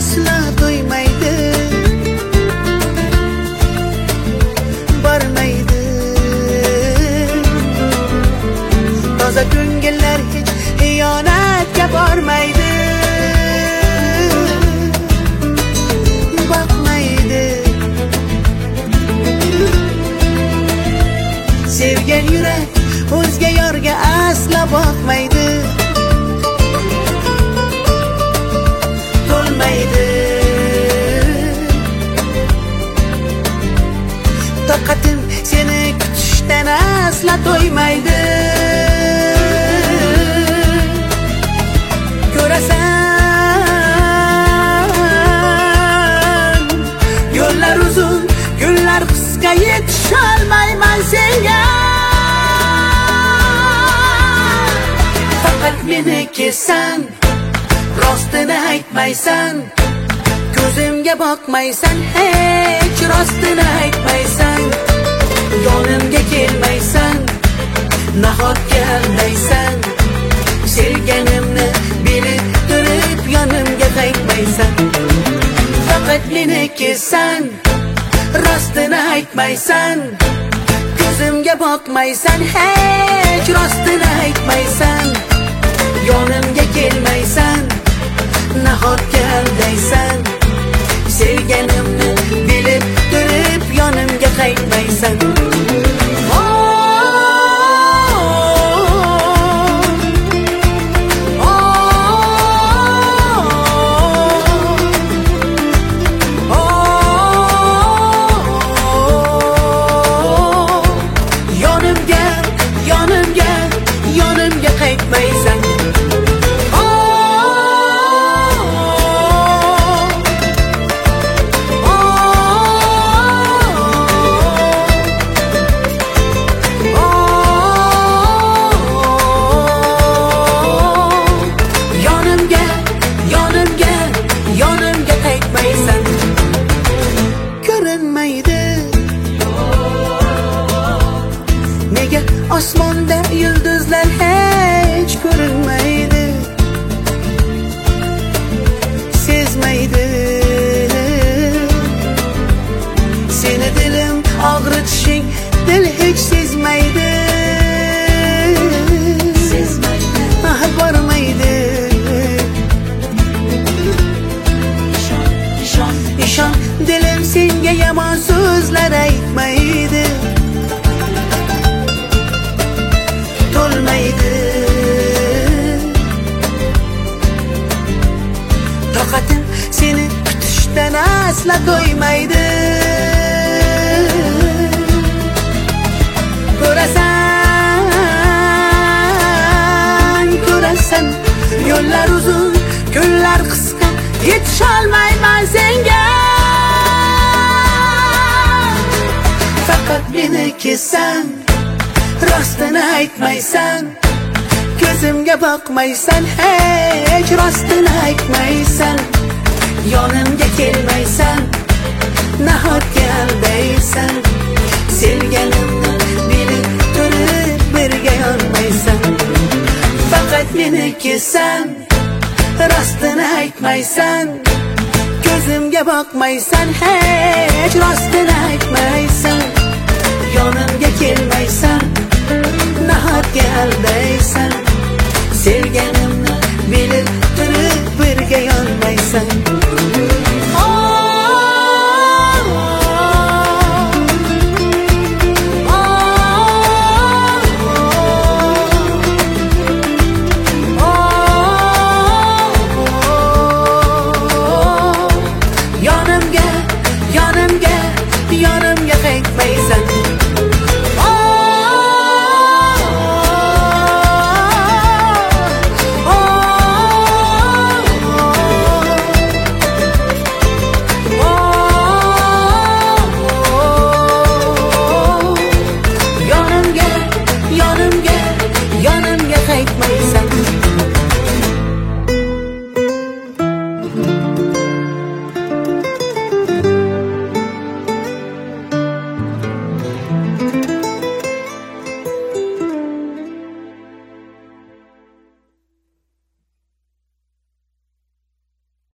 asla to'ymaydi, bormaydi. Toza ko'ngillar hech xiyonatga bormaydi, boqmaydi. Sevgan yurak o'zga yorga asla boqmaydi, to'lmaydi. Toqatim seni kutishdan asla to'ymaydi. Ko'rasan, yo'llar uzun, kunlar qisqa, yetisholmayman senga. Faqat menikisan, rostini aytmaysan, ko'zimga boqmaysan, hech rostini aytmaysan. Yonimga kelmaysan, nahotki aldaysan. Sevganimni bilib turib yonimga qaytmaysan. Faqat menikisan, rostini aytmaysan, ko'zimga boqmaysan, hech rostini aytmaysan. Yonimga kelmaysan, nahotki aldaysan. Sevganimni bilib turib yonimga qaytmaysan. Nega osmonda yulduzlar hech ko'rinmaydi, sezmaydi. Seni dilim og'ritishing dil hech sezmaydi, bormaydi. İshon, dilim senga yomon so'zlar aytmaydi, to'lmaydi. Toqatim seni kutishdan asla to'ymaydi. Ko'rasan, yo'llar uzun, kunlar qisqa, yetisholmayman senga. Faqat menikisan, rostini aytmaysan, ko'zimga boqmaysan, hech rostini aytmaysan. Yonimga kelmaysan, nahotki aldaysan. Sevganimni bilib turib birga yonmaysan. Faqat menikisan, rostini aytmaysan, ko'zimga boqmaysan, hech rostini aytmaysan. Yonimga kelmaysan, nahotki aldaysan. Sevganimni bilib turib birga yonmaysan. Yonimga qaytmaysan. Yonimga qaytmaysan.